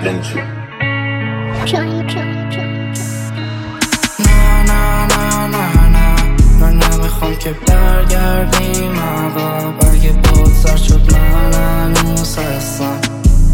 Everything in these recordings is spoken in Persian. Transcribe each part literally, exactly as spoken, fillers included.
into. نه نه نه نه نه من نمیخوام که برگردیم عقب. اگه بود سر شد من هنوز هستم،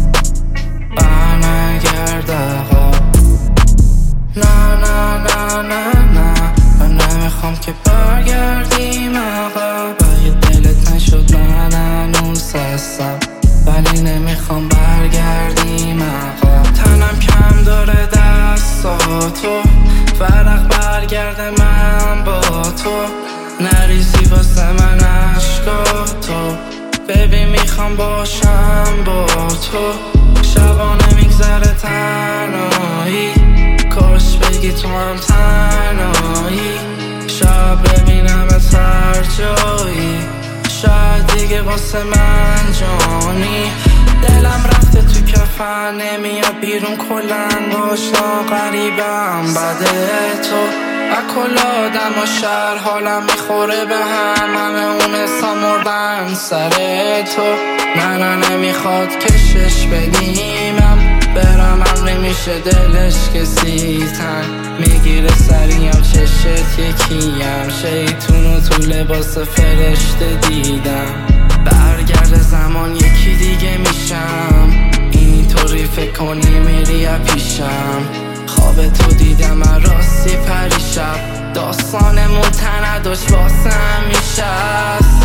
برنگرد عقب. نه نه نه نه نه من نمیخوام که برگردیم عقب. اگه دلت نشد من هنوز هستم، ولی نمیخوام برگردیم عقب. تنم کم داره دستاتو، فرق برگرده من با تو. نریزی واسه من عشقاتو، ببین میخوام باشم با تو. شبانه میگذره تنهایی، کاش بگی تو هم تنهایی. شب ببینم هر جایی، شاید دیگه واسه من جانی. دلم رفته تو کفن نمیاد بیرون، کلن آشنا غریبم بده تو. اکل آدم و شهر حالم میخوره به هم، همه اون حسا مردن سر تو. نه نه نمیخواد کشش بدیمم، برم هم نمیشه دلش کسی تن میگیره سریم. چشت یکیم، شیطونو تو لباس فرشته دیدم. برگرد زمان یکی دیگه میشم، اینطوری فکر کنی میری پیشم. خواب تو دیدم من راستی پریشب، داستانمون تنداش واسم میشست.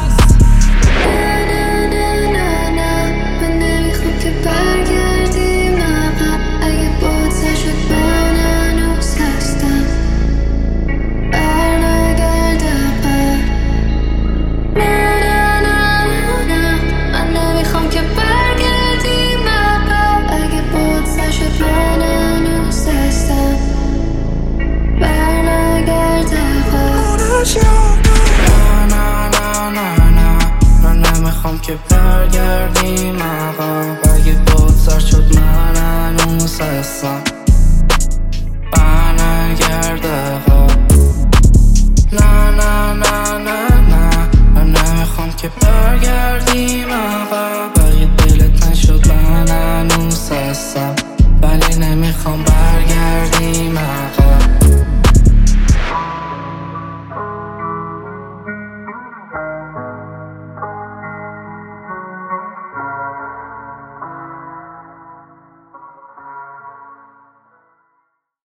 که برگردیم عقب. اگه بود سر شد من هنوز هستم،